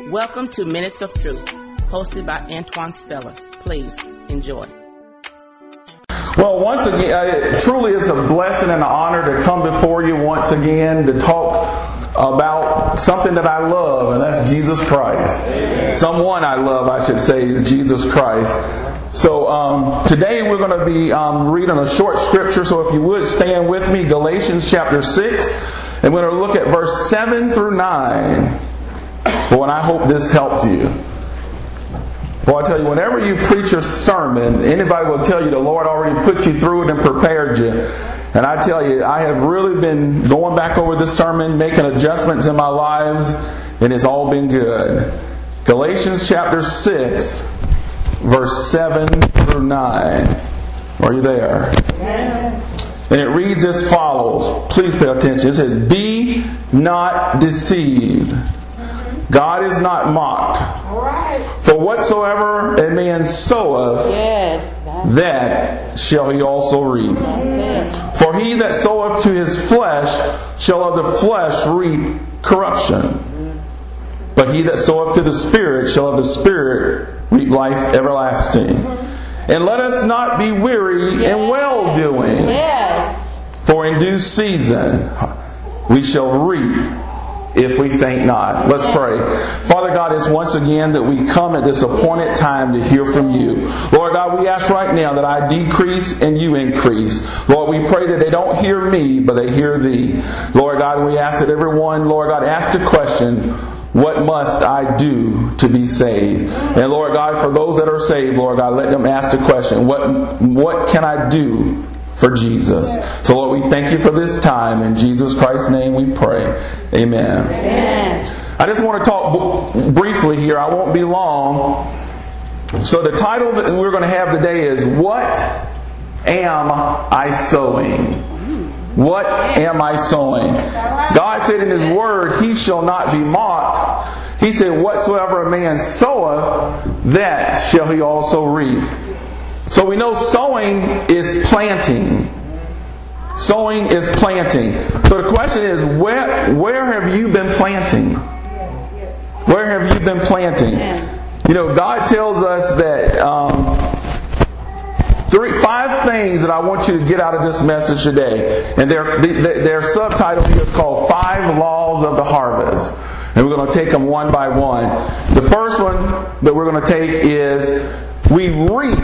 Welcome to Minutes of Truth, hosted by Antoine Speller. Please enjoy. Well, once again, it truly is a blessing and an honor to come before you once again to talk about something that I love, and that's Jesus Christ. Someone I love, I should say, is Jesus Christ. So today we're going to be reading a short scripture, so if you would stand with me, Galatians chapter 6, and we're going to look at verse 7 through 9. Well, and I hope this helped you. Well, I tell you, whenever you preach a sermon, anybody will tell you the Lord already put you through it and prepared you. And I tell you, I have really been going back over this sermon, making adjustments in my lives, and it's all been good. Galatians chapter 6, verse 7 through 9. Are you there? And it reads as follows. Please pay attention. It says, "Be not deceived. God is not mocked. For whatsoever a man soweth, that shall he also reap. For he that soweth to his flesh shall of the flesh reap corruption. But he that soweth to the Spirit shall of the Spirit reap life everlasting. And let us not be weary in well-doing. For in due season we shall reap if we think not." Let's pray. Father God, it's once again that we come at this appointed time to hear from you. Lord God, we ask right now that I decrease and you increase. Lord, we pray that they don't hear me, but they hear thee. Lord God, we ask that everyone, Lord God, ask the question, what must I do to be saved? And Lord God, for those that are saved, Lord God, let them ask the question, what can I do for Jesus? So Lord, we thank you for this time. In Jesus Christ's name we pray. Amen. I just want to talk briefly here. I won't be long. So the title that we're going to have today is, What Am I Sowing? What am I sowing? God said in His Word, He shall not be mocked. He said, whatsoever a man soweth, that shall he also reap. So we know sowing is planting. Sowing is planting. So the question is, where have you been planting? Where have you been planting? You know, God tells us that 5 things that I want you to get out of this message today. And their subtitle here is called 5 Laws of the Harvest. And we're going to take them one by one. The first one that we're going to take is, we reap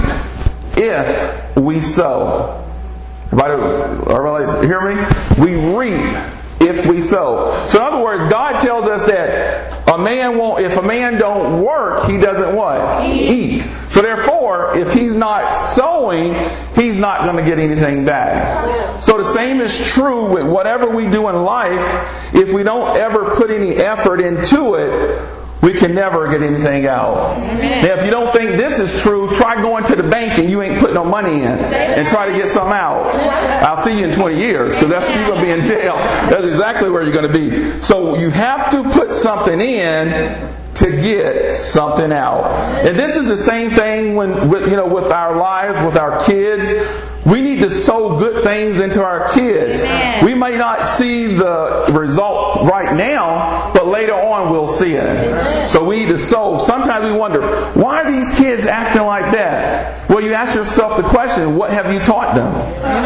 if we sow. Everybody hear me? We reap if we sow. So in other words, God tells us that if a man don't work, he doesn't what? Eat. So therefore, if he's not sowing, he's not going to get anything back. So the same is true with whatever we do in life. If we don't ever put any effort into it, we can never get anything out. Now, if you don't think this is true, try going to the bank and you ain't put no money in and try to get some out. I'll see you in 20 years because that's you're going to be in jail. That's exactly where you're going to be. So you have to put something in to get something out. And this is the same thing with our lives, with our kids. We need to sow good things into our kids. We may not see the result right now, but later on we'll see it. So we need to sow. Sometimes we wonder, why are these kids acting like that? Well, you ask yourself the question, what have you taught them?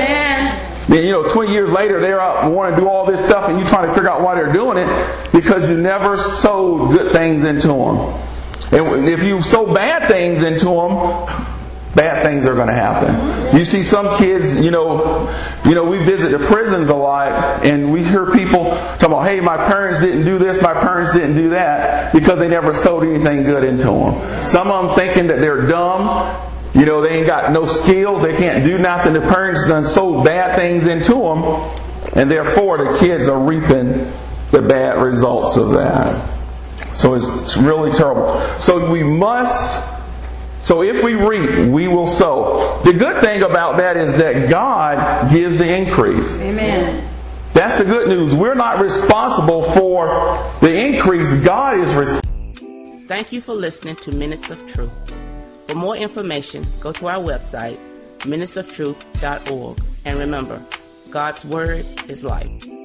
Then, 20 years later, they're out wanting to do all this stuff, and you're trying to figure out why they're doing it, because you never sowed good things into them. And if you sow bad things into them, bad things are going to happen. You see some kids, we visit the prisons a lot, and we hear people talking about, hey, my parents didn't do this, my parents didn't do that, because they never sowed anything good into them. Some of them thinking that they're dumb. They ain't got no skills, they can't do nothing. The parents done sowed bad things into them, and therefore the kids are reaping the bad results of that. So it's really terrible. So if we reap, we will sow. The good thing about that is that God gives the increase. Amen. That's the good news. We're not responsible for the increase. God is responsible. Thank you for listening to Minutes of Truth. For more information, go to our website, minutesoftruth.org. And remember, God's Word is life.